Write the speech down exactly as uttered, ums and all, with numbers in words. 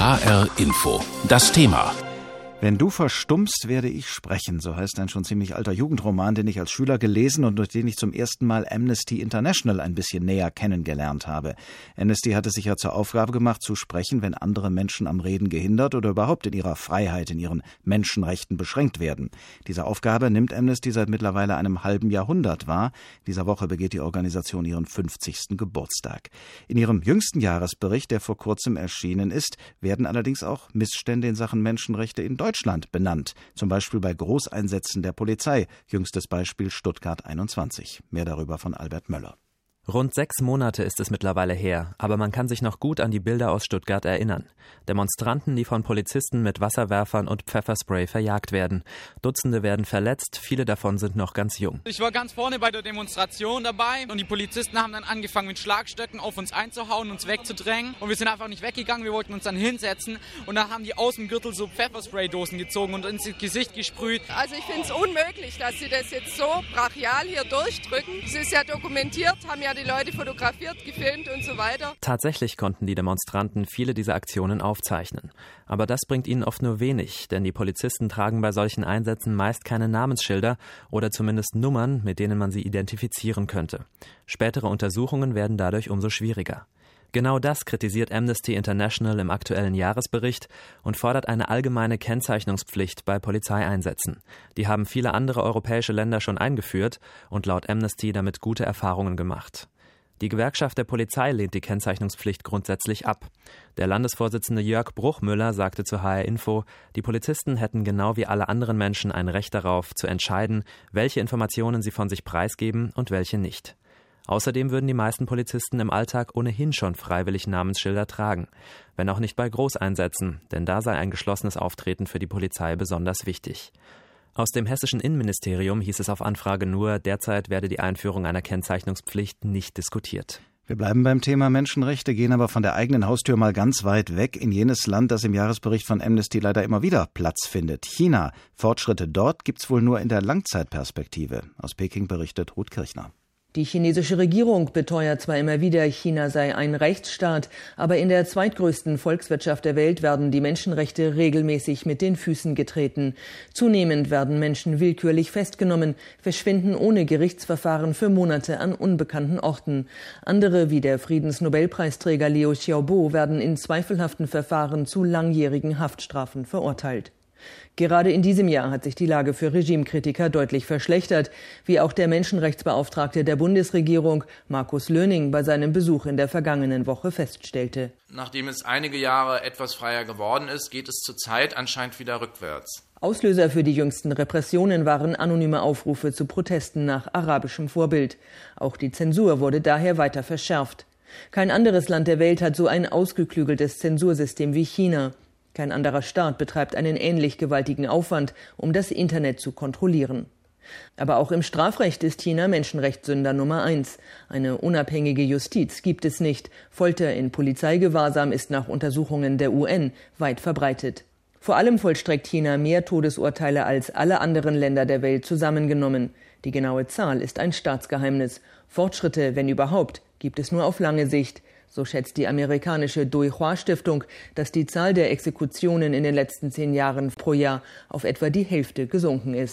H R Info. Das Thema. Wenn du verstummst, werde ich sprechen, so heißt ein schon ziemlich alter Jugendroman, den ich als Schüler gelesen und durch den ich zum ersten Mal Amnesty International ein bisschen näher kennengelernt habe. Amnesty hatte sich ja zur Aufgabe gemacht, zu sprechen, wenn andere Menschen am Reden gehindert oder überhaupt in ihrer Freiheit, in ihren Menschenrechten beschränkt werden. Diese Aufgabe nimmt Amnesty seit mittlerweile einem halben Jahrhundert wahr. Dieser Woche begeht die Organisation ihren fünfzigsten Geburtstag. In ihrem jüngsten Jahresbericht, der vor kurzem erschienen ist, werden allerdings auch Missstände in Sachen Menschenrechte in Deutschland Deutschland benannt, zum Beispiel bei Großeinsätzen der Polizei. Jüngstes Beispiel Stuttgart einundzwanzig. Mehr darüber von Albert Möller. Rund sechs Monate ist es mittlerweile her, aber man kann sich noch gut an die Bilder aus Stuttgart erinnern. Demonstranten, die von Polizisten mit Wasserwerfern und Pfefferspray verjagt werden. Dutzende werden verletzt, viele davon sind noch ganz jung. Ich war ganz vorne bei der Demonstration dabei und die Polizisten haben dann angefangen mit Schlagstöcken auf uns einzuhauen, uns wegzudrängen. Und wir sind einfach nicht weggegangen, wir wollten uns dann hinsetzen und dann haben die aus dem Gürtel so Pfefferspray-Dosen gezogen und ins Gesicht gesprüht. Also ich finde es unmöglich, dass sie das jetzt so brachial hier durchdrücken. Es ist ja dokumentiert, haben ja die Leute fotografiert, gefilmt und so weiter. Tatsächlich konnten die Demonstranten viele dieser Aktionen aufzeichnen. Aber das bringt ihnen oft nur wenig, denn die Polizisten tragen bei solchen Einsätzen meist keine Namensschilder oder zumindest Nummern, mit denen man sie identifizieren könnte. Spätere Untersuchungen werden dadurch umso schwieriger. Genau das kritisiert Amnesty International im aktuellen Jahresbericht und fordert eine allgemeine Kennzeichnungspflicht bei Polizeieinsätzen. Die haben viele andere europäische Länder schon eingeführt und laut Amnesty damit gute Erfahrungen gemacht. Die Gewerkschaft der Polizei lehnt die Kennzeichnungspflicht grundsätzlich ab. Der Landesvorsitzende Jörg Bruchmüller sagte zu H R Info, die Polizisten hätten genau wie alle anderen Menschen ein Recht darauf, zu entscheiden, welche Informationen sie von sich preisgeben und welche nicht. Außerdem würden die meisten Polizisten im Alltag ohnehin schon freiwillig Namensschilder tragen, wenn auch nicht bei Großeinsätzen, denn da sei ein geschlossenes Auftreten für die Polizei besonders wichtig. Aus dem hessischen Innenministerium hieß es auf Anfrage nur, derzeit werde die Einführung einer Kennzeichnungspflicht nicht diskutiert. Wir bleiben beim Thema Menschenrechte, gehen aber von der eigenen Haustür mal ganz weit weg in jenes Land, das im Jahresbericht von Amnesty leider immer wieder Platz findet. China. Fortschritte dort gibt's wohl nur in der Langzeitperspektive. Aus Peking berichtet Ruth Kirchner. Die chinesische Regierung beteuert zwar immer wieder, China sei ein Rechtsstaat, aber in der zweitgrößten Volkswirtschaft der Welt werden die Menschenrechte regelmäßig mit den Füßen getreten. Zunehmend werden Menschen willkürlich festgenommen, verschwinden ohne Gerichtsverfahren für Monate an unbekannten Orten. Andere, wie der Friedensnobelpreisträger Liu Xiaobo, werden in zweifelhaften Verfahren zu langjährigen Haftstrafen verurteilt. Gerade in diesem Jahr hat sich die Lage für Regimekritiker deutlich verschlechtert, wie auch der Menschenrechtsbeauftragte der Bundesregierung, Markus Löning, bei seinem Besuch in der vergangenen Woche feststellte. Nachdem es einige Jahre etwas freier geworden ist, geht es zurzeit anscheinend wieder rückwärts. Auslöser für die jüngsten Repressionen waren anonyme Aufrufe zu Protesten nach arabischem Vorbild. Auch die Zensur wurde daher weiter verschärft. Kein anderes Land der Welt hat so ein ausgeklügeltes Zensursystem wie China. Kein anderer Staat betreibt einen ähnlich gewaltigen Aufwand, um das Internet zu kontrollieren. Aber auch im Strafrecht ist China Menschenrechtssünder Nummer eins. Eine unabhängige Justiz gibt es nicht. Folter in Polizeigewahrsam ist nach Untersuchungen der U N weit verbreitet. Vor allem vollstreckt China mehr Todesurteile als alle anderen Länder der Welt zusammengenommen. Die genaue Zahl ist ein Staatsgeheimnis. Fortschritte, wenn überhaupt, gibt es nur auf lange Sicht. So schätzt die amerikanische Dui Hua Stiftung, dass die Zahl der Exekutionen in den letzten zehn Jahren pro Jahr auf etwa die Hälfte gesunken ist.